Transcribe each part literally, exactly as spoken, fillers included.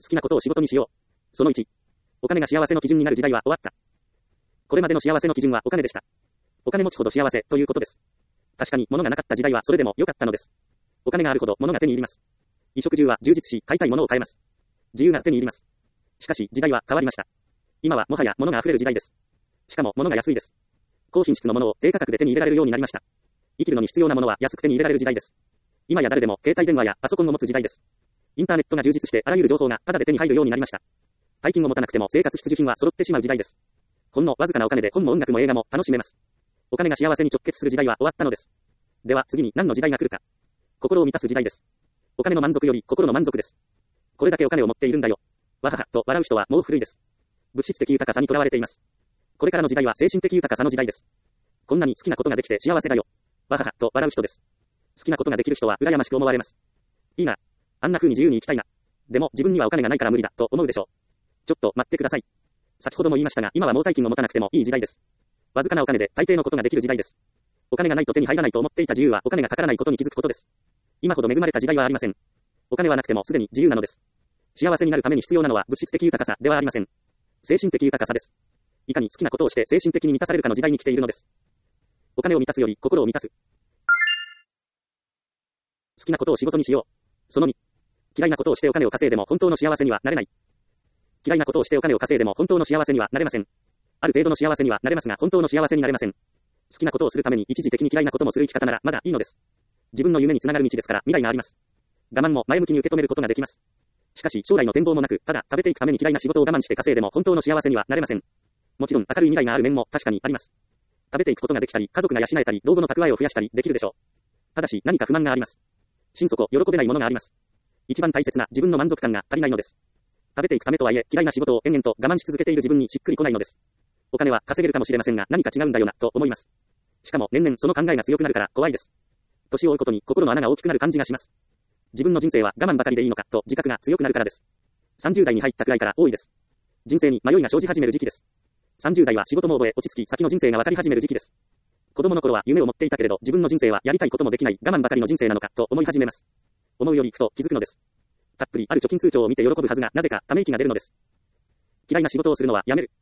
好きなことを仕事にしよう。そのいち、お金が幸せの基準になる時代は終わった。これまでの幸せの基準はお金でした。お金持ちほど幸せということです。確かに物がなかった時代はそれでも良かったのです。お金があるほど物が手に入ります。衣食住は充実し、買いたいものを買えます。自由が手に入ります。しかし時代は変わりました。今はもはや物が溢れる時代です。しかも物が安いです。高品質のものを低価格で手に入れられるようになりました。生きるのに必要なものは安く手に入れられる時代です。今や誰でも携帯電話やパソコンを持つ時代です。インターネットが充実してあらゆる情報がタダで手に入るようになりました。大金を持たなくても生活必需品は揃ってしまう時代です。ほんのわずかなお金で本も音楽も映画も楽しめます。お金が幸せに直結する時代は終わったのです。では次に何の時代が来るか。心を満たす時代です。お金の満足より心の満足です。これだけお金を持っているんだよ。わははと笑う人はもう古いです。物質的豊かさにとらわれています。これからの時代は精神的豊かさの時代です。こんなに好きなことができて幸せだよ。わははと笑う人です。好きなことができる人は羨ましく思われます。いいな。あんな風に自由に生きたいな。でも自分にはお金がないから無理だと思うでしょう。ちょっと待ってください。先ほども言いましたが、今はもう大金を持たなくてもいい時代です。わずかなお金で大抵のことができる時代です。お金がないと手に入らないと思っていた自由はお金がかからないことに気づくことです。今ほど恵まれた時代はありません。お金はなくてもすでに自由なのです。幸せになるために必要なのは物質的豊かさではありません。精神的豊かさです。いかに好きなことをして精神的に満たされるかの時代に来ているのです。お金を満たすより心を満たす。好きなことを仕事にしよう。そのに、嫌いなことをしてお金を稼いでも本当の幸せにはなれない。嫌いなことをしてお金を稼いでも本当の幸せにはなれません。ある程度の幸せにはなれますが本当の幸せになれません。好きなことをするために一時的に嫌いなこともする生き方ならまだいいのです。自分の夢につながる道ですから未来があります。我慢も前向きに受け止めることができます。しかし将来の展望もなく、ただ食べていくために嫌いな仕事を我慢して稼いでも本当の幸せにはなれません。もちろん明るい未来がある面も確かにあります。食べていくことができたり、家族が養えたり、老後の蓄えを増やしたりできるでしょう。ただし何か不満があります。心底喜べないものがあります。一番大切な自分の満足感が足りないのです。食べていくためとはいえ嫌いな仕事を延々と我慢し続けている自分にしっくりこないのです。お金は稼げるかもしれませんが何か違うんだよなと思います。しかも年々その考えが強くなるから怖いです。年を追うことに心の穴が大きくなる感じがします。自分の人生は我慢ばかりでいいのかと自覚が強くなるからです。さんじゅう代に入ったくらいから多いです。人生に迷いが生じ始める時期です。さんじゅう代は仕事も覚え落ち着き先の人生が分かり始める時期です。子供の頃は夢を持っていたけれど自分の人生はやりたいこともできない我慢ばかりの人生なのかと思い始めます。思うよりふと気づくのです。たっぷりある貯金通帳を見て喜ぶはずがなぜかため息が出るのです。嫌いな仕事をするのはやめる。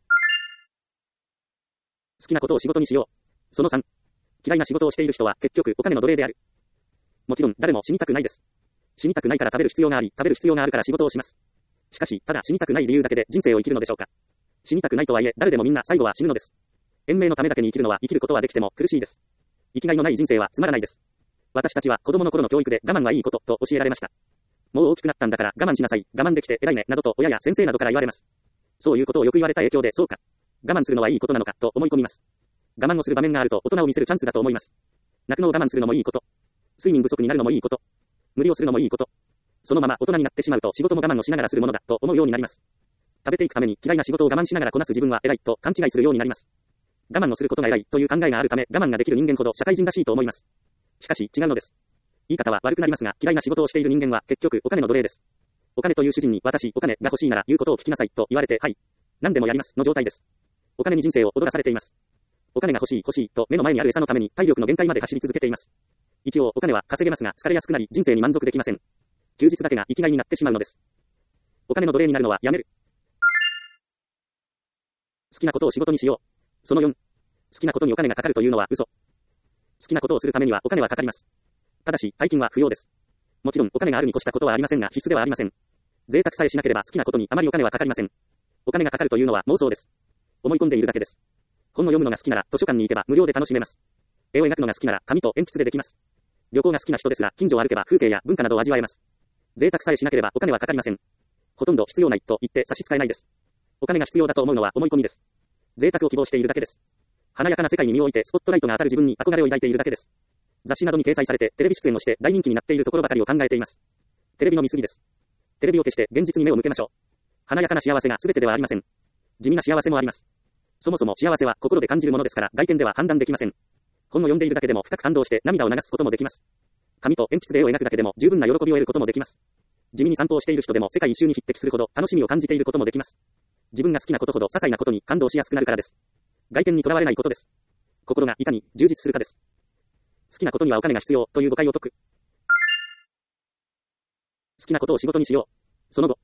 好きなことを仕事にしよう。そのさん、嫌いな仕事をしている人は結局お金の奴隷である。もちろん誰も死にたくないです。死にたくないから食べる必要があり、食べる必要があるから仕事をします。しかし、ただ死にたくない理由だけで人生を生きるのでしょうか。死にたくないとはいえ、誰でもみんな最後は死ぬのです。延命のためだけに生きるのは生きることはできても苦しいです。生きがいのない人生はつまらないです。私たちは子供の頃の教育で我慢はいいことと教えられました。もう大きくなったんだから我慢しなさい、我慢できて偉いね、などと親や先生などから言われます。そういうことをよく言われた影響でそうか。我慢するのはいいことなのかと思い込みます。我慢をする場面があると大人を見せるチャンスだと思います。泣くのを我慢するのもいいこと。睡眠不足になるのもいいこと。無理をするのもいいこと。そのまま大人になってしまうと仕事も我慢をしながらするものだと思うようになります。食べていくために嫌いな仕事を我慢しながらこなす自分は偉いと勘違いするようになります。我慢をすることが偉いという考えがあるため我慢ができる人間ほど社会人らしいと思います。しかし違うのです。言い方は悪くなりますが嫌いな仕事をしている人間は結局お金の奴隷です。お金という主人に私お金が欲しいなら言うことを聞きなさいと言われてはい何でもやりますの状態です。お金に人生を踊らされています。お金が欲しい欲しいと目の前にある餌のために体力の限界まで走り続けています。一応お金は稼げますが疲れやすくなり人生に満足できません。休日だけが生きがいになってしまうのです。お金の奴隷になるのはやめる。好きなことを仕事にしよう。そのよん、好きなことにお金がかかるというのは嘘。好きなことをするためにはお金はかかります。ただし大金は不要です。もちろんお金があるに越したことはありませんが必須ではありません。贅沢さえしなければ好きなことにあまりお金はかかりません。お金がかかるというのは妄想です。思い込んでいるだけです。本を読むのが好きなら図書館に行けば無料で楽しめます。絵を描くのが好きなら紙と鉛筆でできます。旅行が好きな人ですら近所を歩けば風景や文化などを味わえます。贅沢さえしなければお金はかかりません。ほとんど必要ないと言って差し支えないです。お金が必要だと思うのは思い込みです。贅沢を希望しているだけです。華やかな世界に身を置いてスポットライトが当たる自分に憧れを抱いているだけです。雑誌などに掲載されてテレビ出演をして大人気になっているところばかりを考えています。テレビの見過ぎです。テレビを消して現実に目を向けましょう。華やかな幸せが全てではありません。地味な幸せもあります。そもそも幸せは心で感じるものですから外見では判断できません。本を読んでいるだけでも深く感動して涙を流すこともできます。紙と鉛筆で絵を描くだけでも十分な喜びを得ることもできます。地味に散歩をしている人でも世界一周に匹敵するほど楽しみを感じていることもできます。自分が好きなことほど些細なことに感動しやすくなるからです。外見にとらわれないことです。心がいかに充実するかです。好きなことにはお金が必要という誤解を解く。好きなことを仕事にしよう。その後、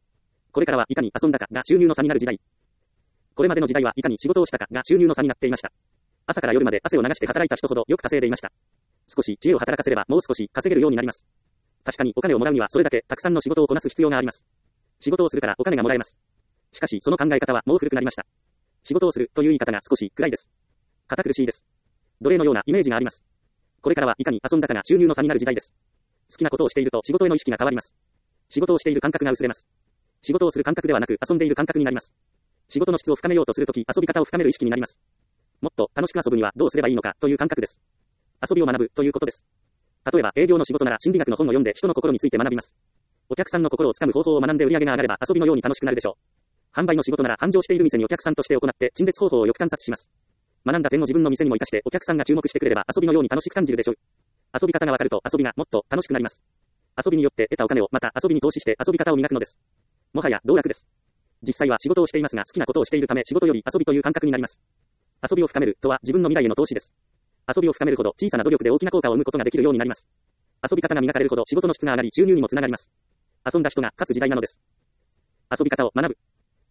これからはいかに遊んだかが収入の差になる時代。これまでの時代はいかに仕事をしたかが収入の差になっていました。朝から夜まで汗を流して働いた人ほどよく稼いでいました。少し知恵を働かせればもう少し稼げるようになります。確かにお金をもらうにはそれだけたくさんの仕事をこなす必要があります。仕事をするからお金がもらえます。しかしその考え方はもう古くなりました。仕事をするという言い方が少し暗いです。堅苦しいです。奴隷のようなイメージがあります。これからはいかに遊んだかが収入の差になる時代です。好きなことをしていると仕事への意識が変わります。仕事をしている感覚が薄れます。仕事をする感覚ではなく遊んでいる感覚になります。仕事の質を深めようとするとき遊び方を深める意識になります。もっと楽しく遊ぶにはどうすればいいのかという感覚です。遊びを学ぶということです。例えば営業の仕事なら心理学の本を読んで人の心について学びます。お客さんの心をつかむ方法を学んで売り上げが上がれば遊びのように楽しくなるでしょう。販売の仕事なら繁盛している店にお客さんとして行って陳列方法をよく観察します。学んだ点を自分の店にも活かしてお客さんが注目してくれれば遊びのように楽しく感じるでしょう。遊び方がわかると遊びがもっと楽しくなります。遊びによって得たお金をまた遊びに投資して遊び方を磨くのです。もはや道楽です。実際は仕事をしていますが好きなことをしているため仕事より遊びという感覚になります。遊びを深めるとは自分の未来への投資です。遊びを深めるほど小さな努力で大きな効果を生むことができるようになります。遊び方が磨かれるほど仕事の質が上がり収入にもつながります。遊んだ人が勝つ時代なのです。遊び方を学ぶ。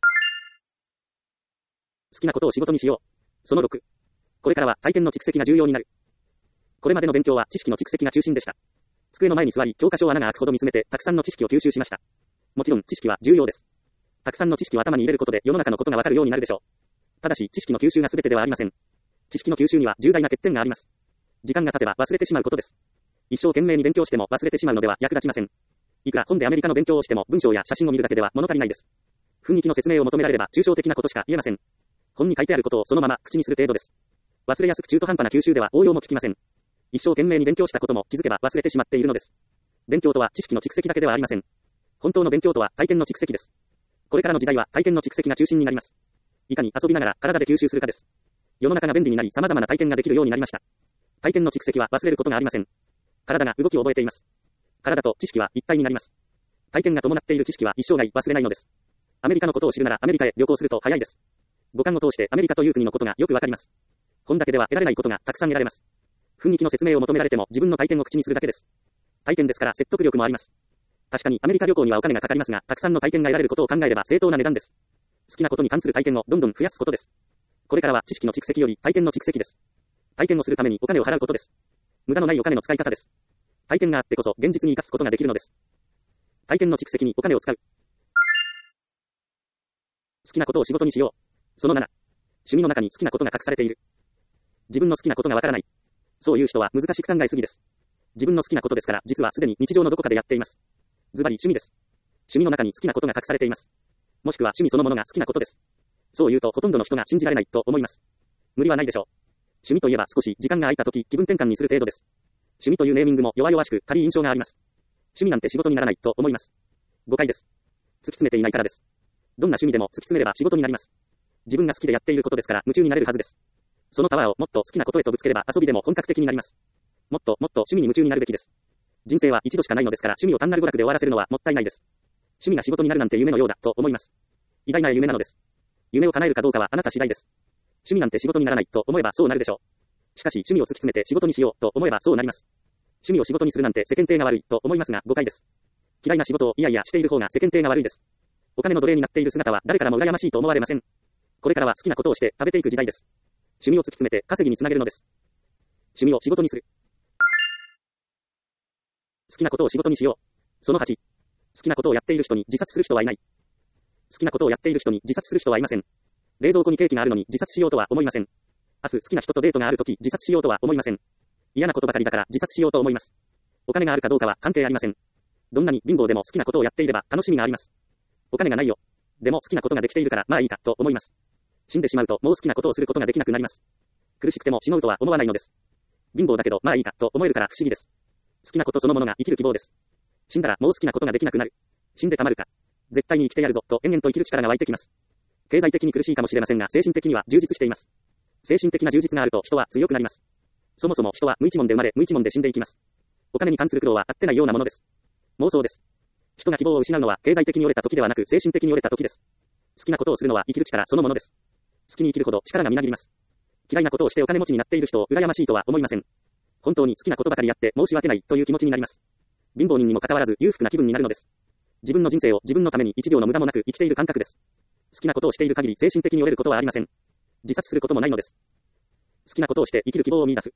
好きなことを仕事にしよう。そのろく。これからは体験の蓄積が重要になる。これまでの勉強は知識の蓄積が中心でした。机の前に座り教科書を穴が開くほど見つめてたくさんの知識を吸収しました。もちろん知識は重要です。たくさんの知識を頭に入れることで世の中のことがわかるようになるでしょう。ただし知識の吸収が全てではありません。知識の吸収には重大な欠点があります。時間が経てば忘れてしまうことです。一生懸命に勉強しても忘れてしまうのでは役立ちません。いくら本でアメリカの勉強をしても文章や写真を見るだけでは物足りないです。雰囲気の説明を求められれば抽象的なことしか言えません。本に書いてあることをそのまま口にする程度です。忘れやすく中途半端な吸収では応用も効きません。一生懸命に勉強したことも気づけば忘れてしまっているのです。勉強とは知識の蓄積だけではありません。本当の勉強とは体験の蓄積です。これからの時代は体験の蓄積が中心になります。いかに遊びながら体で吸収するかです。世の中が便利になり様々な体験ができるようになりました。体験の蓄積は忘れることがありません。体が動きを覚えています。体と知識は一体になります。体験が伴っている知識は一生涯忘れないのです。アメリカのことを知るならアメリカへ旅行すると早いです。五感を通してアメリカという国のことがよくわかります。本だけでは得られないことがたくさん得られます。雰囲気の説明を求められても自分の体験を口にするだけです。体験ですから説得力もあります。確かにアメリカ旅行にはお金がかかりますが、たくさんの体験が得られることを考えれば正当な値段です。好きなことに関する体験をどんどん増やすことです。これからは知識の蓄積より体験の蓄積です。体験をするためにお金を払うことです。無駄のないお金の使い方です。体験があってこそ現実に生かすことができるのです。体験の蓄積にお金を使う。好きなことを仕事にしよう。そのなな。趣味の中に好きなことが隠されている。自分の好きなことがわからない。そういう人は難しく考えすぎです。自分の好きなことですから実はすでに日常のどこかでやっています。ズバリ趣味です。趣味の中に好きなことが隠されています。もしくは趣味そのものが好きなことです。そう言うとほとんどの人が信じられないと思います。無理はないでしょう。趣味といえば少し時間が空いた時気分転換にする程度です。趣味というネーミングも弱々しく軽い印象があります。趣味なんて仕事にならないと思います。誤解です。突き詰めていないからです。どんな趣味でも突き詰めれば仕事になります。自分が好きでやっていることですから夢中になれるはずです。そのパワーをもっと好きなことへとぶつければ遊びでも本格的になります。もっともっと趣味に夢中になるべきです。人生は一度しかないのですから趣味を単なる娯楽で終わらせるのはもったいないです。趣味が仕事になるなんて夢のようだと思います。偉大な夢なのです。夢を叶えるかどうかはあなた次第です。趣味なんて仕事にならないと思えばそうなるでしょう。しかし趣味を突き詰めて仕事にしようと思えばそうなります。趣味を仕事にするなんて世間体が悪いと思いますが誤解です。嫌いな仕事をいやいやしている方が世間体が悪いです。お金の奴隷になっている姿は誰からも羨ましいと思われません。これからは好きなことをして食べていく時代です。趣味を突き詰めて稼ぎにつなげるのです。趣味を仕事にする。好きなことを仕事にしよう。そのはち。好きなことをやっている人に自殺する人はいない。好きなことをやっている人に自殺する人はいません。冷蔵庫にケーキがあるのに自殺しようとは思いません。明日好きな人とデートがあるとき自殺しようとは思いません。嫌なことばかりだから自殺しようと思います。お金があるかどうかは関係ありません。どんなに貧乏でも好きなことをやっていれば楽しみがあります。お金がないよ。でも好きなことができているからまあいいかと思います。死んでしまうともう好きなことをすることができなくなります。苦しくても死のうとは思わないのです。貧乏だけどまあいいかと思えるから不思議です。好きなことそのものが生きる希望です。死んだらもう好きなことができなくなる。死んでたまるか。絶対に生きてやるぞと延々と生きる力が湧いてきます。経済的に苦しいかもしれませんが精神的には充実しています。精神的な充実があると人は強くなります。そもそも人は無一文で生まれ無一文で死んでいきます。お金に関する苦労はあってないようなものです。妄想です。人が希望を失うのは経済的に折れた時ではなく精神的に折れた時です。好きなことをするのは生きる力そのものです。好きに生きるほど力がみなぎります。嫌いなことをしてお金持ちになっている人を羨ましいとは思いません。本当に好きなことばかりやって申し訳ないという気持ちになります。貧乏人にもかかわらず裕福な気分になるのです。 自分の人生を自分のために一秒の無駄もなく生きている感覚です。好きなことをしている限り精神的に折れることはありません。自殺することもないのです。好きなことをして生きる希望を見出す。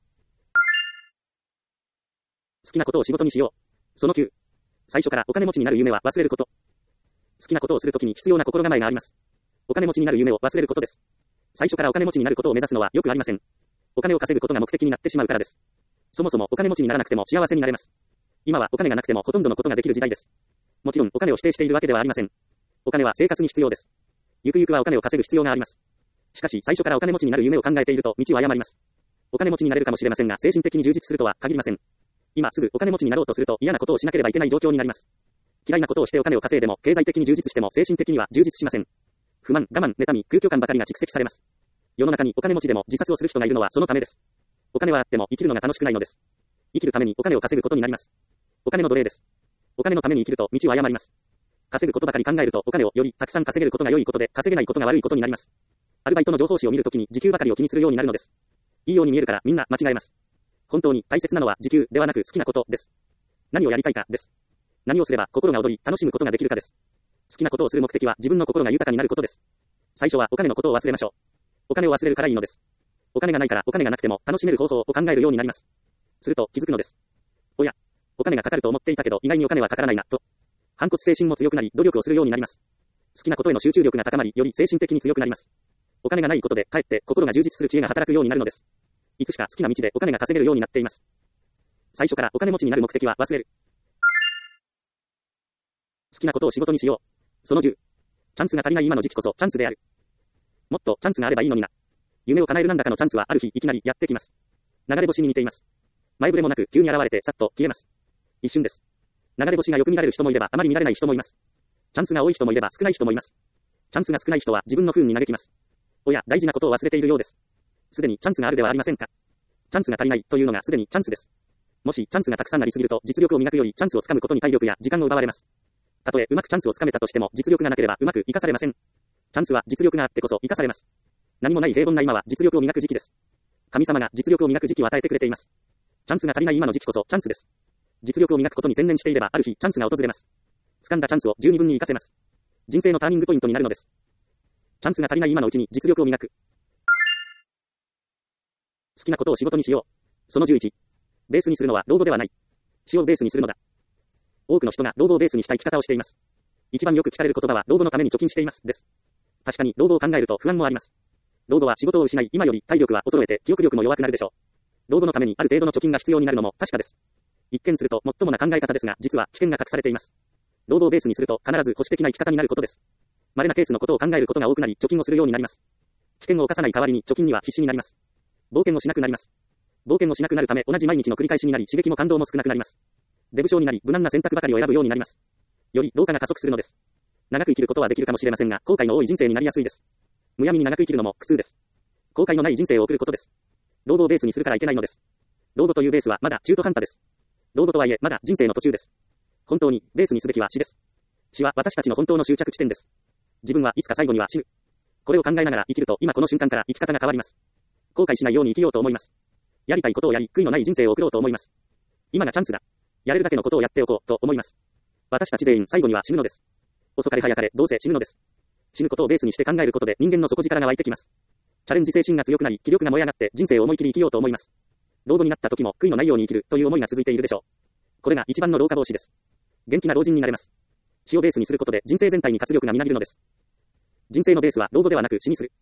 好きなことを仕事にしよう。そのきゅう。最初からお金持ちになる夢は忘れること。好きなことをするときに必要な心構えがあります。お金持ちになる夢を忘れることです。最初からお金持ちになることを目指すのはよくありません。お金を稼ぐことが目的になってしまうからです。そもそもお金持ちにならなくても幸せになれます。今はお金がなくてもほとんどのことができる時代です。もちろんお金を否定しているわけではありません。お金は生活に必要です。ゆくゆくはお金を稼ぐ必要があります。しかし最初からお金持ちになる夢を考えていると道を誤ります。お金持ちになれるかもしれませんが精神的に充実するとは限りません。今すぐお金持ちになろうとすると嫌なことをしなければいけない状況になります。嫌いなことをしてお金を稼いでも経済的に充実しても精神的には充実しません。不満、我慢、妬み、空虚感ばかりが蓄積されます。世の中にお金持ちでも自殺をする人がいるのはそのためです。お金はあっても生きるのが楽しくないのです。生きるためにお金を稼ぐことになります。お金の奴隷です。お金のために生きると道を誤ります。稼ぐことばかり考えるとお金をよりたくさん稼げることが良いことで稼げないことが悪いことになります。アルバイトの情報誌を見るときに時給ばかりを気にするようになるのです。いいように見えるからみんな間違えます。本当に大切なのは時給ではなく好きなことです。何をやりたいかです。何をすれば心が躍り楽しむことができるかです。好きなことをする目的は自分の心が豊かになることです。最初はお金のことを忘れましょう。お金を忘れるからいいのです。お金がないからお金がなくても楽しめる方法を考えるようになります。すると気づくのです。おや、お金がかかると思っていたけど意外にお金はかからないなと。反骨精神も強くなり努力をするようになります。好きなことへの集中力が高まりより精神的に強くなります。お金がないことでかえって心が充実する知恵が働くようになるのです。いつしか好きな道でお金が稼げるようになっています。最初からお金持ちになる目的は忘れる。好きなことを仕事にしよう。そのじゅう。チャンスが足りない今の時期こそチャンスである。もっとチャンスがあればいいのにな。夢を叶える何らかのチャンスはある日いきなりやってきます。流れ星に似ています。前触れもなく急に現れてさっと消えます。一瞬です。流れ星がよく見られる人もいればあまり見られない人もいます。チャンスが多い人もいれば少ない人もいます。チャンスが少ない人は自分の不運に嘆きます。おや、大事なことを忘れているようです。すでにチャンスがあるではありませんか。チャンスが足りないというのがすでにチャンスです。もしチャンスがたくさんありすぎると実力を磨くよりチャンスをつかむことに体力や時間を奪われます。たとえうまくチャンスをつかめたとしても実力がなければうまく活かされません。チャンスは実力があってこそ活かされます。何もない平凡な今は実力を磨く時期です。神様が実力を磨く時期を与えてくれています。チャンスが足りない今の時期こそチャンスです。実力を磨くことに専念していればある日チャンスが訪れます。掴んだチャンスを十二分に活かせます。人生のターニングポイントになるのです。チャンスが足りない今のうちに実力を磨く。好きなことを仕事にしよう。そのじゅういち。ベースにするのは老後ではない。死をベースにするのだ。多くの人が老後をベースにした生き方をしています。一番よく聞かれる言葉は老後のために貯金していますです。確かに老後を考えると不安もあります。老後は仕事を失い今より体力は衰えて記憶力も弱くなるでしょう。老後のためにある程度の貯金が必要になるのも確かです。一見するともっともな考え方ですが実は危険が隠されています。老後をベースにすると必ず保守的な生き方になることです。稀なケースのことを考えることが多くなり貯金をするようになります。危険を冒さない代わりに貯金には必死になります。冒険をしなくなります。冒険をしなくなるため同じ毎日の繰り返しになり刺激も感動も少なくなります。デブ症になり無難な選択ばかりを選ぶようになります。より老化が加速するのです。長く生きることはできるかもしれませんが後悔の多い人生になりやすいです。むやみに長く生きるのも苦痛です。後悔のない人生を送ることです。老後をベースにするからいけないのです。老後というベースはまだ中途半端です。老後とはいえまだ人生の途中です。本当にベースにすべきは死です。死は私たちの本当の終着地点です。自分はいつか最後には死ぬ。これを考えながら生きると今この瞬間から生き方が変わります。後悔しないように生きようと思います。やりたいことをやり悔いのない人生を送ろうと思います。今がチャンスだ。やれるだけのことをやっておこうと思います。私たち全員最後には死ぬのです。遅かれ早かれどうせ死ぬのです。死ぬことをベースにして考えることで人間の底力が湧いてきます。チャレンジ精神が強くなり気力が燃え上がって人生を思い切り生きようと思います。老後になった時も悔いのないように生きるという思いが続いているでしょう。これが一番の老化防止です。元気な老人になれます。死をベースにすることで人生全体に活力がみなぎるのです。人生のベースは老後ではなく死にする。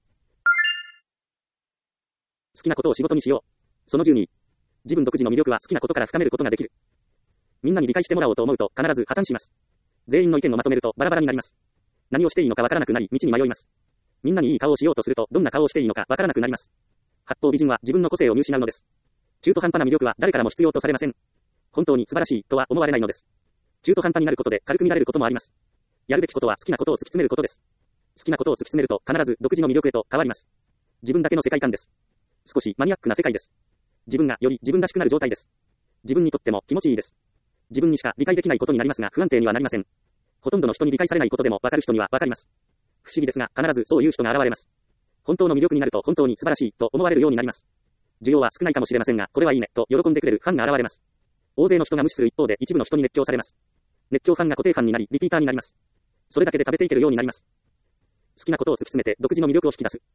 好きなことを仕事にしよう。そのじゅうに。自分独自の魅力は好きなことから深めることができる。みんなに理解してもらおうと思うと必ず破綻します。全員の意見をまとめるとバラバラになります。何をしていいのかわからなくなり道に迷います。みんなにいい顔をしようとするとどんな顔をしていいのかわからなくなります。八方美人は自分の個性を見失うのです。中途半端な魅力は誰からも必要とされません。本当に素晴らしいとは思われないのです。中途半端になることで軽く見られることもあります。やるべきことは好きなことを突き詰めることです。好きなことを突き詰めると必ず独自の魅力へと変わります。自分だけの世界観です。少しマニアックな世界です。自分がより自分らしくなる状態です。自分にとっても気持ちいいです。自分にしか理解できないことになりますが不安定にはなりません。ほとんどの人に理解されないことでも分かる人には分かります。不思議ですが必ずそういう人が現れます。本当の魅力になると本当に素晴らしいと思われるようになります。需要は少ないかもしれませんがこれはいいねと喜んでくれるファンが現れます。大勢の人が無視する一方で一部の人に熱狂されます。 熱狂ファンが固定ファンになり、リピーターになります。それだけで食べていけるようになります。好きなことを突き詰めて独自の魅力を引き出す。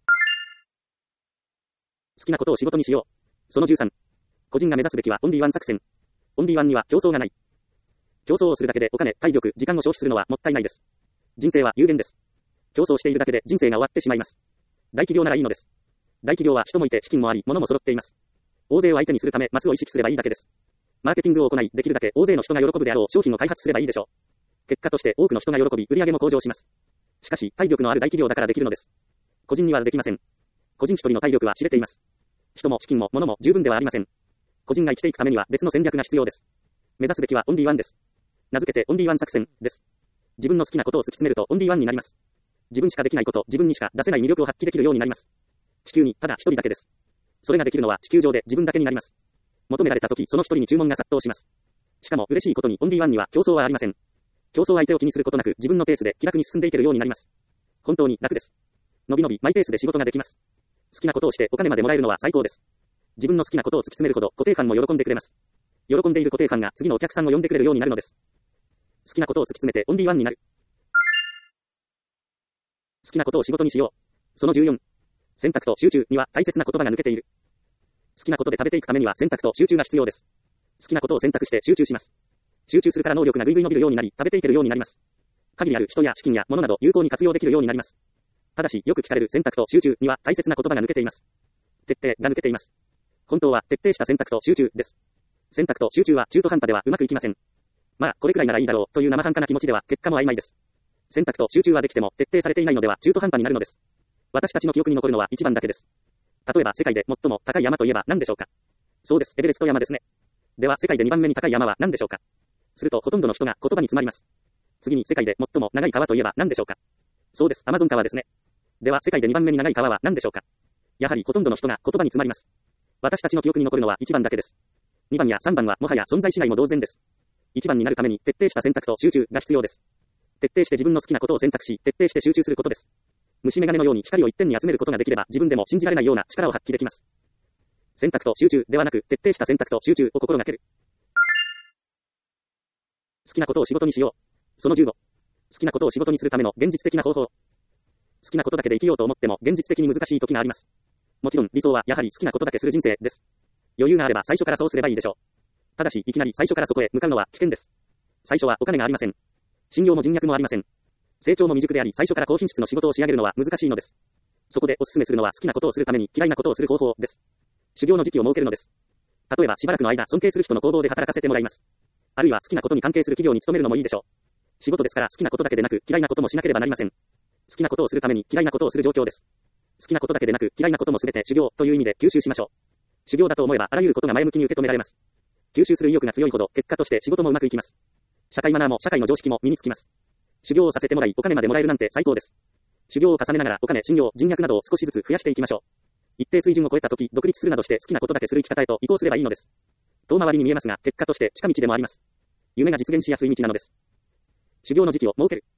好きなことを仕事にしよう。そのじゅうさん。個人が目指すべきはオンリーワン作戦。オンリーワンには競争がない。競争をするだけでお金、体力、時間を消費するのはもったいないです。人生は有限です。競争しているだけで人生が終わってしまいます。大企業ならいいのです。大企業は人もいて資金もあり、物も揃っています。大勢を相手にするため、マスを意識すればいいだけです。マーケティングを行い、できるだけ大勢の人が喜ぶであろう商品を開発すればいいでしょう。結果として多くの人が喜び、売り上げも向上します。しかし、体力のある大企業だからできるのです。個人にはできません。個人一人の体力は知れています。人も資金も物も十分ではありません。個人が生きていくためには別の戦略が必要です。目指すべきはオンリーワンです。名付けてオンリーワン作戦です。自分の好きなことを突き詰めるとオンリーワンになります。自分しかできないこと、自分にしか出せない魅力を発揮できるようになります。地球にただ一人だけです。それができるのは地球上で自分だけになります。求められた時、その一人に注文が殺到します。しかも嬉しいことにオンリーワンには競争はありません。競争相手を気にすることなく自分のペースで気楽に進んでいけるようになります。本当に楽です。のびのびマイペースで仕事ができます。好きなことをしてお金までもらえるのは最高です。自分の好きなことを突き詰めるほど固定ファンも喜んでくれます。喜んでいる固定ファンが次のお客さんを呼んでくれるようになるのです。好きなことを突き詰めてオンリーワンになる。好きなことを仕事にしよう。そのじゅうよん。選択と集中には大切な言葉が抜けている。好きなことで食べていくためには選択と集中が必要です。好きなことを選択して集中します。集中するから能力がぐいぐい伸びるようになり、食べていけるようになります。限りある人や資金や物など有効に活用できるようになります。ただし、よく聞かれる選択と集中には大切な言葉が抜けています。徹底が抜けています。本当は徹底した選択と集中です。選択と集中は中途半端ではうまくいきません。まあ、これくらいならいいだろうという生半可な気持ちでは結果も曖昧です。選択と集中はできても徹底されていないのでは中途半端になるのです。私たちの記憶に残るのは一番だけです。例えば世界で最も高い山といえば何でしょうか。そうです、エベレスト山ですね。では世界でにばんめに高い山は何でしょうか。するとほとんどの人が言葉に詰まります。次に世界で最も長い川といえば何でしょうか。そうです、アマゾン川ですね。では世界でにばんめに長い川は何でしょうか。やはりほとんどの人が言葉に詰まります。私たちの記憶に残るのはいちばんだけです。にばんやさんばんはもはや存在しないも同然です。いちばんになるために徹底した選択と集中が必要です。徹底して自分の好きなことを選択し、徹底して集中することです。虫眼鏡のように光を一点に集めることができれば自分でも信じられないような力を発揮できます。選択と集中ではなく徹底した選択と集中を心がける。好きなことを仕事にしよう。そのじゅうご。好きなことを仕事にするための現実的な方法。好きなことだけで生きようと思っても現実的に難しい時があります。もちろん理想はやはり好きなことだけする人生です。余裕があれば最初からそうすればいいでしょう。ただしいきなり最初からそこへ向かうのは危険です。最初はお金がありません。信用も人脈もありません。成長も未熟であり最初から高品質の仕事を仕上げるのは難しいのです。そこでお勧めするのは好きなことをするために嫌いなことをする方法です。修行の時期を設けるのです。例えばしばらくの間尊敬する人の工房で働かせてもらいます。あるいは好きなことに関係する企業に勤めるのもいいでしょう。仕事ですから好きなことだけでなく嫌いなこともしなければなりません。好きなことをするために嫌いなことをする状況です。好きなことだけでなく嫌いなこともすべて修行という意味で吸収しましょう。修行だと思えばあらゆることが前向きに受け止められます。吸収する意欲が強いほど結果として仕事もうまくいきます。社会マナーも社会の常識も身につきます。修行をさせてもらいお金までもらえるなんて最高です。修行を重ねながらお金、信用、人脈などを少しずつ増やしていきましょう。一定水準を超えた時、独立するなどして好きなことだけする生き方へと移行すればいいのです。遠回りに見えますが、結果として近道でもあります。夢が実現しやすい道なのです。修行の時期を設ける。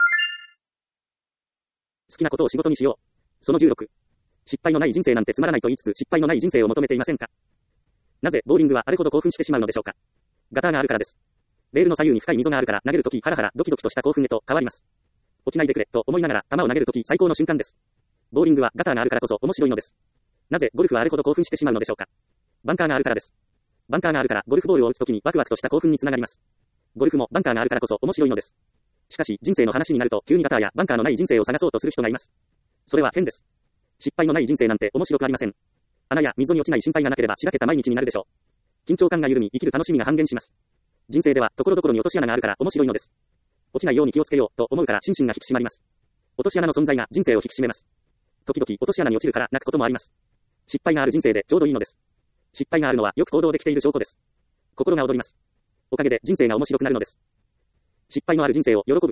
好きなことを仕事にしよう。そのじゅうろく。失敗のない人生なんてつまらないと言いつつ失敗のない人生を求めていませんか。なぜボーリングはあれほど興奮してしまうのでしょうか。ガターがあるからです。レールの左右に深い溝があるから投げるときハラハラドキドキとした興奮へと変わります。落ちないでくれと思いながら球を投げるとき最高の瞬間です。ボーリングはガターがあるからこそ面白いのです。なぜゴルフはあれほど興奮してしまうのでしょうか。バンカーがあるからです。バンカーがあるからゴルフボールを打つときにワクワクとした興奮につながります。ゴルフもバンカーがあるからこそ面白いのです。しかし人生の話になると急にガターやバンカーのない人生を探そうとする人がいます。それは変です。失敗のない人生なんて面白くありません。穴や溝に落ちない心配がなければしらけた毎日になるでしょう。緊張感が緩み生きる楽しみが半減します。人生ではところどころに落とし穴があるから面白いのです。落ちないように気をつけようと思うから心身が引き締まります。落とし穴の存在が人生を引き締めます。時々落とし穴に落ちるから泣くこともあります。失敗がある人生でちょうどいいのです。失敗があるのはよく行動できている証拠です。心が躍ります。おかげで人生が面白くなるのです。失敗のある人生を喜ぶ。好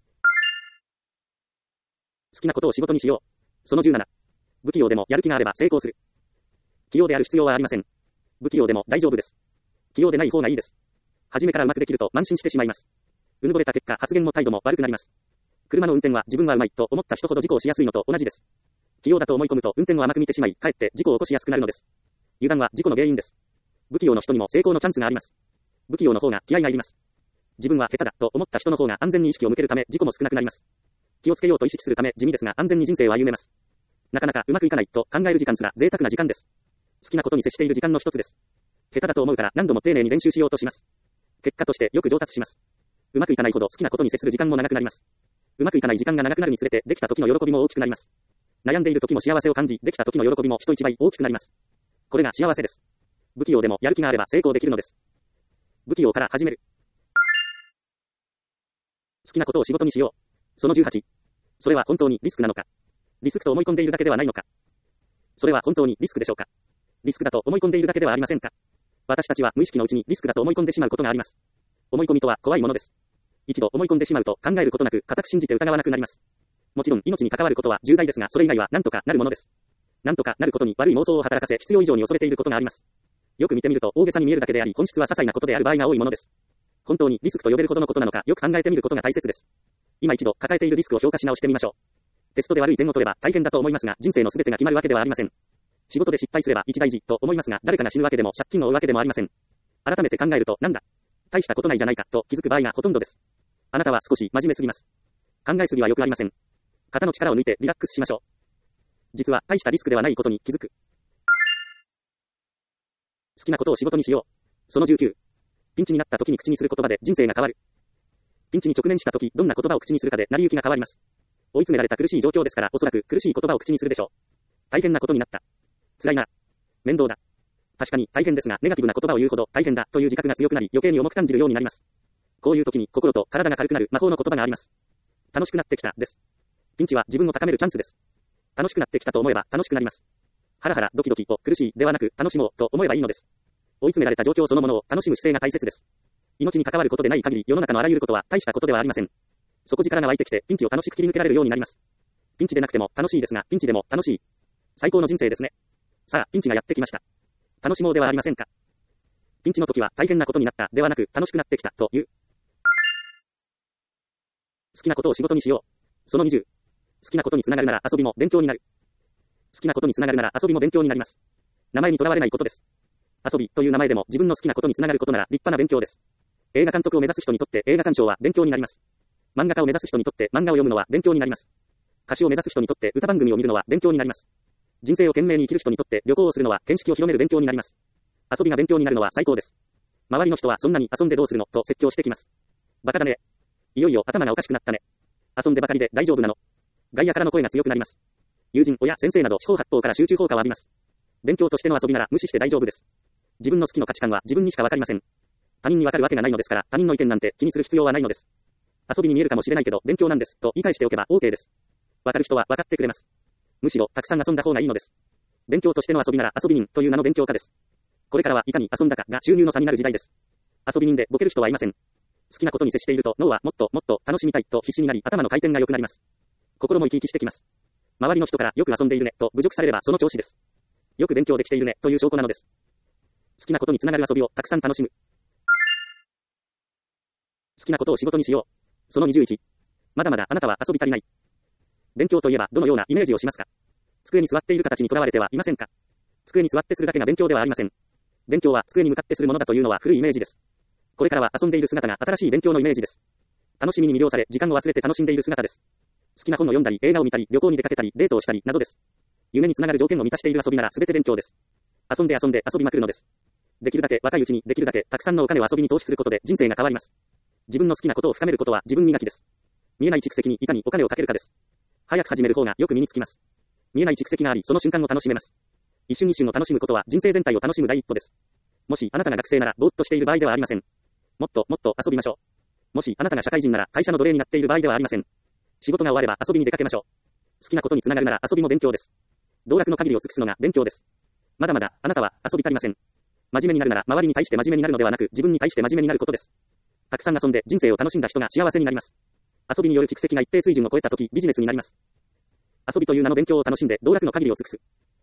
きなことを仕事にしよう。そのじゅうなな。不器用でもやる気があれば成功する。器用である必要はありません。不器用でも大丈夫です。器用でない方がいいです。初めからうまくできると慢心してしまいます。うぬぼれた結果発言も態度も悪くなります。車の運転は自分はうまいと思った人ほど事故をしやすいのと同じです。器用だと思い込むと運転を甘く見てしまい、かえって事故を起こしやすくなるのです。油断は事故の原因です。不器用の人にも成功のチャンスがあります。不器用の方が気合がいります。 自分は下手だと思った人の方が安全に意識を向けるため事故も少なくなります。気をつけようと意識するため地味ですが安全に人生を歩めます。なかなかうまくいかないと考える時間すら贅沢な時間です。好きなことに接している時間の一つです。下手だと思うから何度も丁寧に練習しようとします。結果としてよく上達します。うまくいかないほど好きなことに接する時間も長くなります。うまくいかない時間が長くなるにつれてできた時の喜びも大きくなります。悩んでいる時も幸せを感じ、できた時の喜びも人一倍大きくなります。これが幸せです。不器用でもやる気があれば成功できるのです。不器用から始める。好きなことを仕事にしよう。そのじゅうはち。それは本当にリスクなのか。リスクと思い込んでいるだけではないのか。それは本当にリスクでしょうか。リスクだと思い込んでいるだけではありませんか。私たちは無意識のうちにリスクだと思い込んでしまうことがあります。思い込みとは怖いものです。一度思い込んでしまうと考えることなく固く信じて疑わなくなります。もちろん命に関わることは重大ですがそれ以外は何とかなるものです。何とかなることに悪い妄想を働かせ必要以上に恐れていることがあります。よく見てみると大げさに見えるだけであり本質は些細なことである場合が多いものです。本当にリスクと呼べるほどのことなのかよく考えてみることが大切です。今一度抱えているリスクを評価し直してみましょう。テストで悪い点を取れば大変だと思いますが人生の全てが決まるわけではありません。仕事で失敗すれば一大事と思いますが誰かが死ぬわけでも借金を負うわけでもありません。改めて考えるとなんだ大したことないじゃないかと気づく場合がほとんどです。あなたは少し真面目すぎます。考えすぎはよくありません。肩の力を抜いてリラックスしましょう。実は大したリスクではないことに気づく。好きなことを仕事にしよう。そのじゅうきゅう。ピンチになった時に口にする言葉で人生が変わる。ピンチに直面した時どんな言葉を口にするかで成り行きが変わります。追い詰められた苦しい状況ですからおそらく苦しい言葉を口にするでしょう。大変なことになった。辛いな。面倒だ。確かに大変ですがネガティブな言葉を言うほど大変だという自覚が強くなり余計に重く感じるようになります。こういう時に心と体が軽くなる魔法の言葉があります。楽しくなってきたです。ピンチは自分を高めるチャンスです。楽しくなってきたと思えば楽しくなります。ハラハラドキドキを苦しいではなく楽しもうと思えばいいのです。追い詰められた状況そのものを楽しむ姿勢が大切です。命に関わることでない限り世の中のあらゆることは大したことではありません。底力が湧いてきてピンチを楽しく切り抜けられるようになります。ピンチでなくても楽しいですがピンチでも楽しい。最高の人生ですね。さあピンチがやってきました。楽しもうではありませんか。ピンチの時は大変なことになったではなく楽しくなってきたという。好きなことを仕事にしよう。そのにじゅう。好きなことにつながるなら遊びも勉強になる。好きなことにつながるなら遊びも勉強になります。名前にとらわれないことです。遊びという名前でも自分の好きなことにつながることなら立派な勉強です。映画監督を目指す人にとって映画鑑賞は勉強になります。漫画家を目指す人にとって漫画を読むのは勉強になります。歌手を目指す人にとって歌番組を見るのは勉強になります。人生を懸命に生きる人にとって旅行をするのは見識を広める勉強になります。遊びが勉強になるのは最高です。周りの人はそんなに遊んでどうするのと説教してきます。バカだね。いよいよ頭がおかしくなったね。遊んでばかりで大丈夫なの。外野からの声が強くなります。友人、親、先生など四方八方から集中効果を浴びます。勉強としての遊びなら無視して大丈夫です。自分の好きの価値観は自分にしかわかりません。他人にわかるわけがないのですから他人の意見なんて気にする必要はないのです。遊びに見えるかもしれないけど勉強なんですと言い返しておけば OK です。わかる人はわかってくれます。むしろたくさん遊んだ方がいいのです。勉強としての遊びなら遊び人という名の勉強家です。これからはいかに遊んだかが収入の差になる時代です。遊び人でボケる人はいません。好きなことに接していると脳はもっともっと楽しみたいと必死になり頭の回転が良くなります。心も生き生きしてきます。周りの人からよく遊んでいるねと侮辱されればその調子です。よく勉強できているねという証拠なのです。好きなことにつながる遊びをたくさん楽しむ。好きなことを仕事にしよう。そのにじゅういち。まだまだあなたは遊び足りない。勉強といえばどのようなイメージをしますか。机に座っている形にとらわれてはいませんか。机に座ってするだけが勉強ではありません。勉強は机に向かってするものだというのは古いイメージです。これからは遊んでいる姿が新しい勉強のイメージです。楽しみに魅了され時間を忘れて楽しんでいる姿です。好きな本を読んだり映画を見たり旅行に出かけたりデートをしたりなどです。夢につながる条件を満たしている遊びなら全て勉強です。遊んで遊んで遊びまくるのです。できるだけ若いうちにできるだけたくさんのお金を遊びに投資することで人生が変わります。自分の好きなことを深めることは自分磨きです。見えない蓄積にいかにお金をかけるかです。早く始める方がよく身につきます。見えない蓄積がありその瞬間を楽しめます。一瞬一瞬を楽しむことは人生全体を楽しむ第一歩です。もしあなたが学生ならぼーっとしている場合ではありません。もっともっと遊びましょう。もしあなたが社会人なら会社の奴隷になっている場合ではありません。仕事が終われば遊びに出かけましょう。好きなことにつながるなら遊びも勉強です。道楽の限りを尽くすのが勉強です。まだまだあなたは遊び足りません。真面目になるなら周りに対して真面目になるのではなく自分に対して真面目になることです。たくさん遊んで人生を楽しんだ人が幸せになります。遊びによる蓄積が一定水準を超えた時ビジネスになります。遊びという名の勉強を楽しんで道楽の限りを尽くす。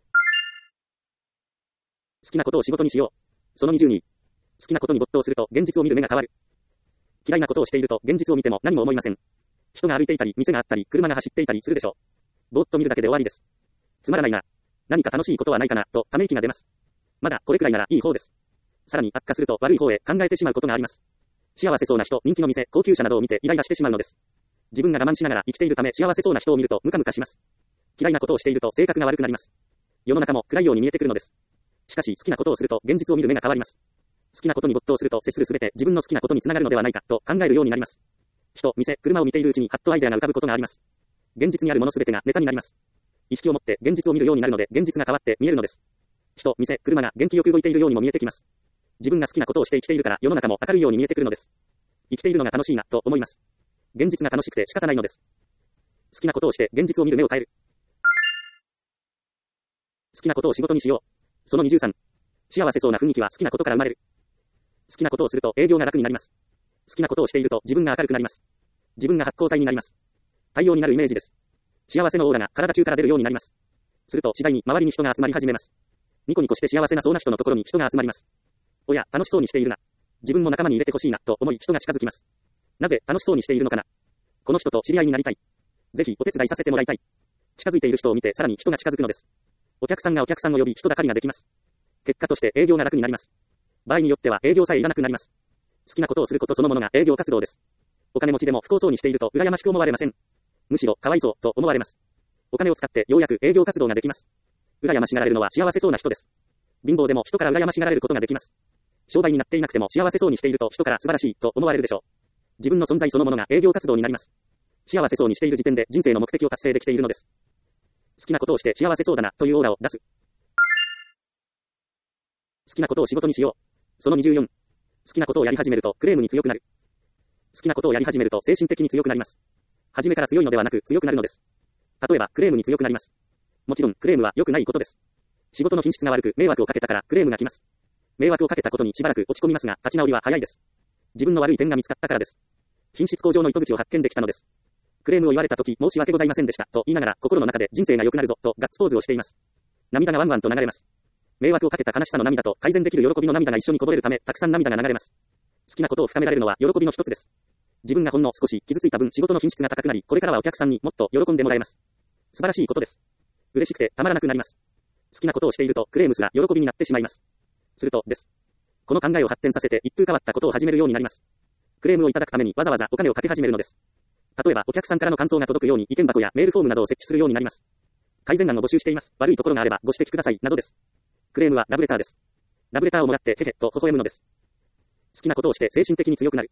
好きなことを仕事にしよう。そのにじゅうに。好きなことに没頭すると現実を見る目が変わる。嫌いなことをしていると現実を見ても何も思いません。人が歩いていたり店があったり車が走っていたりするでしょう。ぼーっと見るだけで終わりです。つまらないな。何か楽しいことはないかなとため息が出ます。まだこれくらいならいい方です。さらに悪化すると悪い方へ考えてしまうことがあります。 幸せそうな人、人気の店、高級車などを見てイライラしてしまうのです。自分が我慢しながら生きているため幸せそうな人を見るとムカムカします。嫌いなことをしていると性格が悪くなります。世の中も暗いように見えてくるのです。しかし好きなことをすると現実を見る目が変わります。好きなことに没頭すると接するすべて自分の好きなことにつながるのではないかと考えるようになります。人、店、車を見ているうちにハッとアイデアが浮かぶことがあります。現実にあるものすべてがネタになります。意識を持って現実を見るようになるので現実が変わって見えるのです。人、店、車が元気よく動いているようにも見えてきます。自分が好きなことをして生きているから世の中も明るいように見えてくるのです。生きているのが楽しいなと思います。現実が楽しくて仕方ないのです。好きなことをして現実を見る目を変える。好きなことを仕事にしよう。そのにじゅうさん。幸せそうな雰囲気は好きなことから生まれる。好きなことをすると営業が楽になります。好きなことをしていると自分が明るくなります。自分が発光体になります。太陽になるイメージです。幸せのオーラが体中から出るようになります。すると次第に周りに人が集まり始めます。ニコニコして幸せなそうな人のところに人が集まります。おや、楽しそうにしているな。自分も仲間に入れてほしいなと思い人が近づきます。なぜ楽しそうにしているのかな。この人と知り合いになりたい。ぜひお手伝いさせてもらいたい。近づいている人を見てさらに人が近づくのです。お客さんがお客さんを呼び人だかりができます。結果として営業が楽になります。場合によっては営業さえいらなくなります。好きなことをすることそのものが営業活動です。お金持ちでも不幸そうにしていると羨ましく思われません。むしろかわいそうと思われます。お金を使ってようやく営業活動ができます。羨ましがられるのは幸せそうな人です。貧乏でも人から羨ましがられることができます。商売になっていなくても幸せそうにしていると人から素晴らしいと思われるでしょう。自分の存在そのものが営業活動になります。幸せそうにしている時点で人生の目的を達成できているのです。好きなことをして幸せそうだなというオーラを出す。好きなことを仕事にしよう。そのにじゅうよん。好きなことをやり始めるとクレームに強くなる。好きなことをやり始めると精神的に強くなります。初めから強いのではなく強くなるのです。例えばクレームに強くなります。もちろんクレームは良くないことです。仕事の品質が悪く迷惑をかけたからクレームが来ます。迷惑をかけたことにしばらく落ち込みますが立ち直りは早いです。自分の悪い点が見つかったからです。品質向上の糸口を発見できたのです。クレームを言われたとき申し訳ございませんでしたと言いながら心の中で人生が良くなるぞとガッツポーズをしています。涙がワンワンと流れます。迷惑をかけた悲しさの涙と改善できる喜びの涙が一緒にこぼれるためたくさん涙が流れます。好きなことを深められるのは喜びの一つです。自分がほんの少し傷ついた分仕事の品質が高くなりこれからはお客さんにもっと喜んでもらえます。素晴らしいことです。嬉しくてたまらなくなります。好きなことをしているとクレームすら喜びになってしまいます。するとです。この考えを発展させて一風変わったことを始めるようになります。クレームをいただくためにわざわざお金をかけ始めるのです。例えばお客さんからの感想が届くように意見箱やメールフォームなどを設置するようになります。改善案を募集しています。悪いところがあればご指摘くださいなどです。クレームはラブレターです。ラブレターをもらってへへと微笑むのです。好きなことをして精神的に強くなる。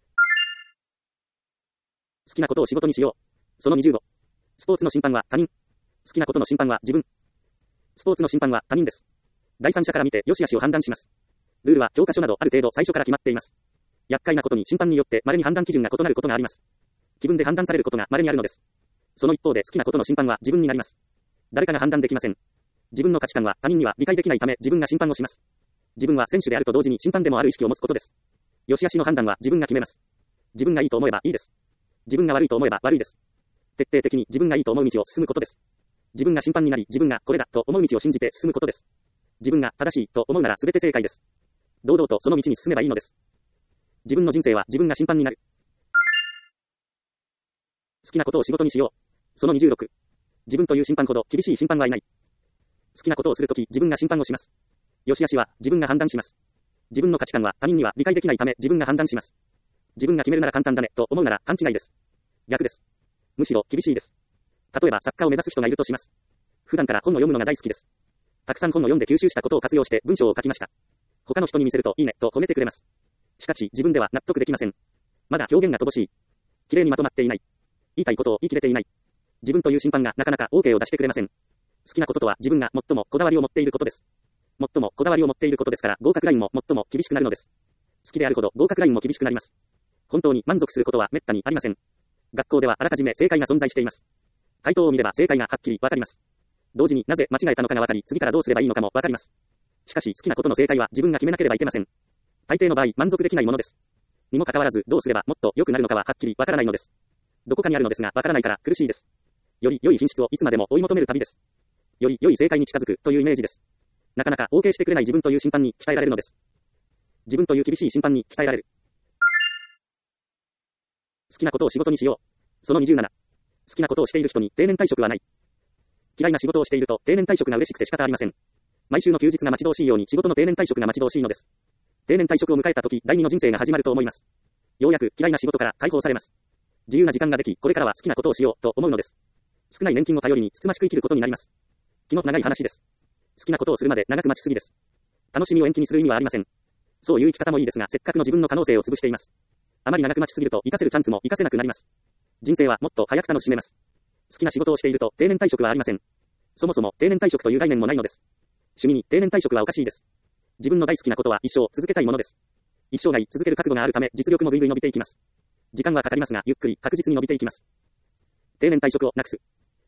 好きなことを仕事にしよう。そのにじゅうご。スポーツの審判は他人。好きなことの審判は自分。スポーツの審判は他人です。第三者から見て良し悪しを判断します。ルールは教科書などある程度最初から決まっています。厄介なことに審判によって稀に判断基準が異なることがあります。気分で判断されることが稀にあるのです。その一方で好きなことの審判は自分になります。誰かが判断できません。自分の価値観は他人には理解できないため自分が審判をします。自分は選手であると同時に審判でもある意識を持つことです。良し悪しの判断は自分が決めます。自分がいいと思えばいいです。自分が悪いと思えば悪いです。徹底的に自分がいいと思う道を進むことです。自分が審判になり自分がこれだと思う道を信じて進むことです。自分が正しいと思うなら全て正解です。堂々とその道に進めばいいのです。自分の人生は自分が審判になる。好きなことを仕事にしよう。そのにじゅうろく。自分という審判ほど厳しい審判はいない。好きなことをするとき自分が審判をします。良し悪しは自分が判断します。自分の価値観は他人には理解できないため自分が判断します。自分が決めるなら簡単だねと思うなら勘違いです。逆です。むしろ厳しいです。例えば作家を目指す人がいるとします。普段から本を読むのが大好きです。たくさん本を読んで吸収したことを活用して文章を書きました。他の人に見せるといいねと褒めてくれます。しかし自分では納得できません。まだ表現が乏しい。綺麗にまとまっていない。言いたいことを言い切れていない。自分という審判がなかなか OK を出してくれません。好きなこととは自分が最もこだわりを持っていることです。最もこだわりを持っていることですから合格ラインも最も厳しくなるのです。好きであるほど合格ラインも厳しくなります。本当に満足することは滅多にありません。学校ではあらかじめ正解が存在しています。回答を見れば正解がはっきりわかります。同時になぜ間違えたのかがわかり次からどうすればいいのかもわかります。しかし好きなことの正解は自分が決めなければいけません。大抵の場合満足できないものです。にもかかわらずどうすればもっと良くなるのかははっきりわからないのです。どこかにあるのですがわからないから苦しいです。より良い品質をいつまでも追い求める旅です。より良い正解に近づくというイメージです。なかなか OK してくれない自分という審判に鍛えられるのです。自分という厳しい審判に鍛えられる。好きなことを仕事にしよう。そのにじゅうなな。好きなことをしている人に定年退職はない。嫌いな仕事をしていると定年退職が嬉しくて仕方ありません。毎週の休日が待ち遠しいように仕事の定年退職が待ち遠しいのです。定年退職を迎えた時第二の人生が始まると思います。 ようやく嫌いな仕事から解放されます。自由な時間ができ、これからは好きなことをしようと思うのです。少ない年金を頼りにつつましく生きることになります。気の長い話です。好きなことをするまで長く待ちすぎです。楽しみを延期にする意味はありません。そういう生き方もいいですが、せっかくの自分の可能性を潰しています。あまり長く待ちすぎると活かせるチャンスも活かせなくなります。人生はもっと早く楽しめます。好きな仕事をしていると定年退職はありません。そもそも定年退職という概念もないのです。趣味に定年退職はおかしいです。自分の大好きなことは一生続けたいものです。一生涯続ける覚悟があるため実力もぐいぐい伸びていきます。時間はかかりますが、ゆっくり確実に伸びていきます。定年退職をなくす。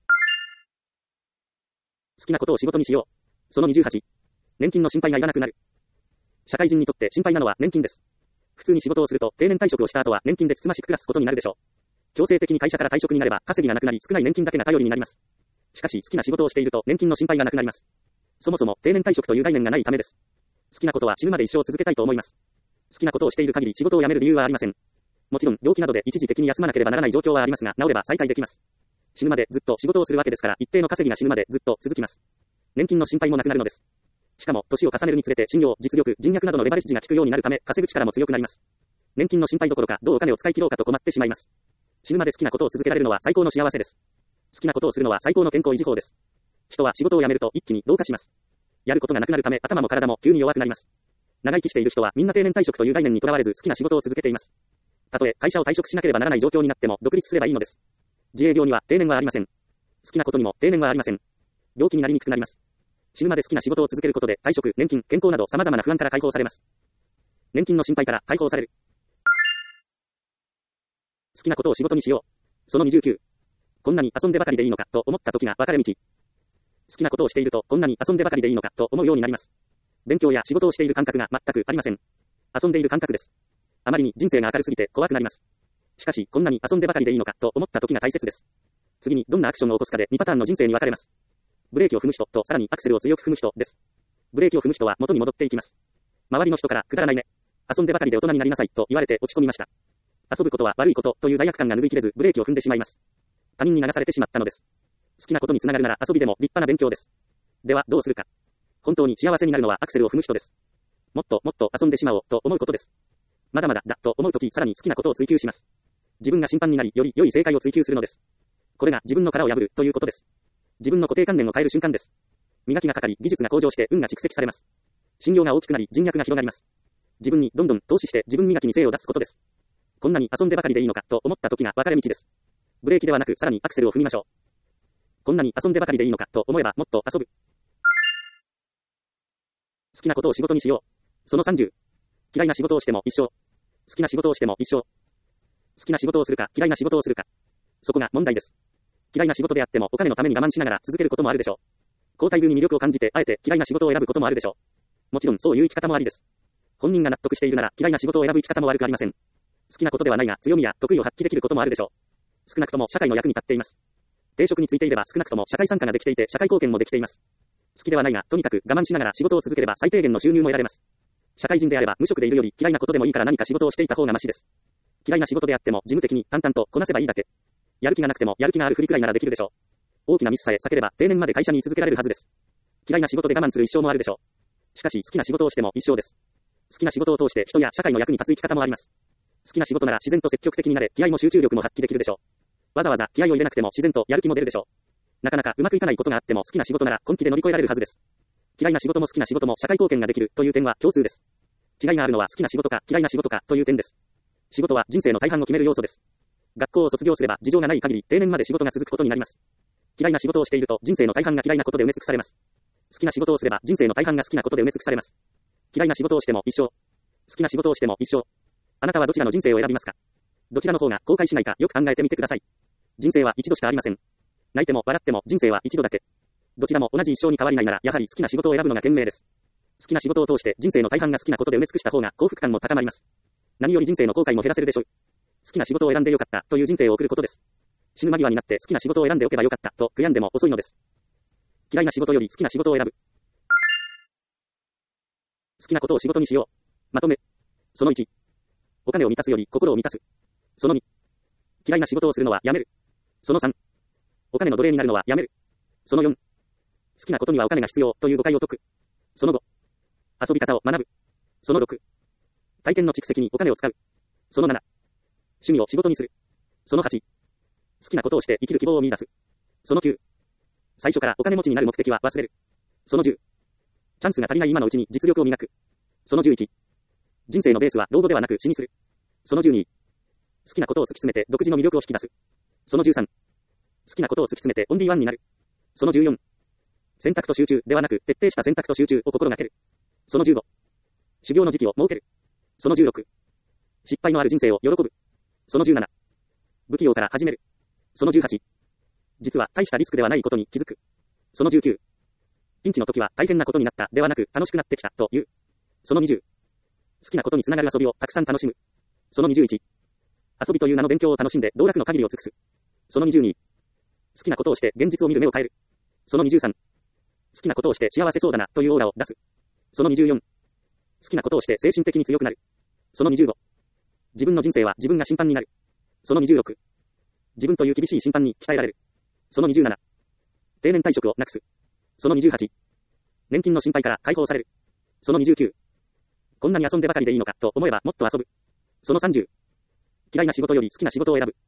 好きなことを仕事にしよう。そのにじゅうはち。年金の心配がいらなくなる。社会人にとって心配なのは年金です。普通に仕事をすると定年退職をした後は年金でつつましく暮らすことになるでしょう。強制的に会社から退職になれば稼ぎがなくなり少ない年金だけが頼りになります。しかし好きな仕事をしていると年金の心配がなくなります。そもそも定年退職という概念がないためです。好きなことは死ぬまで一生続けたいと思います。好きなことをしている限り仕事を辞める理由はありません。もちろん病気などで一時的に休まなければならない状況はありますが、治れば再開できます。死ぬまでずっと仕事をするわけですから一定の稼ぎが死ぬまでずっと続きます。年金の心配もなくなるのです。しかも年を重ねるにつれて信用、実力、人脈などのレバレッジが効くようになるため稼ぐ力も強くなります。年金の心配どころかどうお金を使い切ろうかと困ってしまいます。死ぬまで好きなことを続けられるのは最高の幸せです。好きなことをするのは最高の健康維持法です。人は仕事を辞めると一気に老化します。やることがなくなるため頭も体も急に弱くなります。長生きしている人はみんな定年退職という概念にとらわれず好きな仕事を続けています。たとえ会社を退職しなければならない状況になっても独立すればいいのです。自営業には定年はありません。好きなことにも定年はありません。病気になりにくくなります。死ぬまで好きな仕事を続けることで退職、年金、健康など様々な不安から解放されます。年金の心配から解放される。好きなことを仕事にしよう。そのにじゅうきゅう。こんなに遊んでばかりでいいのかと思った時が分かれ道。好きなことをしているとこんなに遊んでばかりでいいのかと思うようになります。勉強や仕事をしている感覚が全くありません。遊んでいる感覚です。あまりに人生が明るすぎて怖くなります。しかしこんなに遊んでばかりでいいのかと思った時が大切です。次にどんなアクションを起こすかでにパターンの人生に分かれます。ブレーキを踏む人とさらにアクセルを強く踏む人です。ブレーキを踏む人は元に戻っていきます。周りの人からくだらないね。遊んでばかりで大人になりなさいと言われて落ち込みました。遊ぶことは悪いことという罪悪感が拭いきれずブレーキを踏んでしまいます。他人に流されてしまったのです。好きなことにつながるなら遊びでも立派な勉強です。ではどうするか。本当に幸せになるのはアクセルを踏む人です。もっともっと遊んでしまおうと思うことです。まだまだだと思うときさらに好きなことを追求します。自分が審判になりより良い正解を追求するのです。これが自分の殻を破るということです。自分の固定観念を変える瞬間です。磨きがかかり技術が向上して運が蓄積されます。信用が大きくなり人脈が広がります。自分にどんどん投資して自分磨きに精を出すことです。こんなに遊んでばかりでいいのかと思った時が分かれ道です。ブレーキではなくさらにアクセルを踏みましょう。こんなに遊んでばかりでいいのかと思えばもっと遊ぶ。好きなことを仕事にしよう。そのさんじゅう。嫌いな仕事をしても一生。好きな仕事をしても一生。好きな仕事をするか嫌いな仕事をするか。そこが問題です。嫌いな仕事であってもお金のために我慢しながら続けることもあるでしょう。交代流に魅力を感じてあえて嫌いな仕事を選ぶこともあるでしょう。もちろんそういう生き方もありです。本人が納得しているなら嫌いな仕事を選ぶ生き方も悪くありません。好きなことではないが強みや得意を発揮できることもあるでしょう。少なくとも社会の役に立っています。定職についていれば少なくとも社会参加ができていて社会貢献もできています。好きではないがとにかく我慢しながら仕事を続ければ最低限の収入も得られます。社会人であれば無職でいるより嫌いなことでもいいから何か仕事をしていた方がマシです。嫌いな仕事であっても事務的に淡々とこなせばいいだけ。やる気がなくてもやる気があるふりくらいならできるでしょう。大きなミスさえ避ければ定年まで会社に居続けられるはずです。嫌いな仕事で我慢する一生もあるでしょう。しかし好きな仕事をしても一生です。好きな仕事を通して人や社会の役に立つ生き方もあります。好きな仕事なら自然と積極的になれ気合も集中力も発揮できるでしょう。わざわざ気合を入れなくても自然とやる気も出るでしょう。なかなかうまくいかないことがあっても好きな仕事なら根気で乗り越えられるはずです。嫌いな仕事も好きな仕事も社会貢献ができるという点は共通です。違いがあるのは好きな仕事か嫌いな仕事かという点です。仕事は人生の大半を決める要素です。学校を卒業すれば事情がない限り定年まで仕事が続くことになります。嫌いな仕事をしていると人生の大半が嫌いなことで埋め尽くされます。好きな仕事をすれば人生の大半が好きなことで埋め尽くされます。嫌いな仕事をしても一生。好きな仕事をしても一生。あなたはどちらの人生を選びますか？どちらの方が後悔しないかよく考えてみてください。人生は一度しかありません。泣いても笑っても人生は一度だけ。どちらも同じ一生に変わりないならやはり好きな仕事を選ぶのが賢明です。好きな仕事を通して人生の大半が好きなことで埋め尽くした方が幸福感も高まります。何より人生の後悔も減らせるでしょう。好きな仕事を選んでよかったという人生を送ることです。死ぬ間際になって好きな仕事を選んでおけばよかったと悔やんでも遅いのです。嫌いな仕事より好きな仕事を選ぶ。好きなことを仕事にしよう。まとめ。そのいち。お金を満たすより心を満たす。そのに。嫌いな仕事をするのはやめる。そのさん。お金の奴隷になるのはやめる。そのよん。好きなことにはお金が必要という誤解を解く。そのご。遊び方を学ぶ。そのろく。体験の蓄積にお金を使う。そのなな。 趣味を仕事にする。そのはち、好きなことをして生きる希望を見出す。そのきゅう、最初からお金持ちになる目的は忘れる。そのじゅう、チャンスが足りない今のうちに実力を磨く。そのじゅういち、人生のベースは老後ではなく死にする。そのじゅうに、好きなことを突き詰めて独自の魅力を引き出す。そのじゅうさん、好きなことを突き詰めてオンリーワンになる。そのじゅうよん、選択と集中ではなく徹底した選択と集中を心がける。そのじゅうご、修行の時期を設ける。そのじゅうろく、失敗のある人生を喜ぶ。そのじゅうなな、不器用から始める。そのじゅうはち、実は大したリスクではないことに気づく。そのじゅうきゅう、ピンチの時は大変なことになったではなく楽しくなってきたという。そのにじゅう、好きなことにつながる遊びをたくさん楽しむ。そのにじゅういち、遊びという名の勉強を楽しんで道楽の限りを尽くす。そのにじゅうに、好きなことをして現実を見る目を変える。そのにじゅうさん、好きなことをして幸せそうだなというオーラを出す。そのにじゅうよん、好きなことをして精神的に強くなる。そのにじゅうご、自分の人生は自分が審判になる。そのにじゅうろく、自分という厳しい審判に鍛えられる。そのにじゅうなな、定年退職をなくす。そのにじゅうはち、年金の心配から解放される。そのにじゅうきゅう、こんなに遊んでばかりでいいのかと思えばもっと遊ぶ。そのさんじゅう、嫌いな仕事より好きな仕事を選ぶ。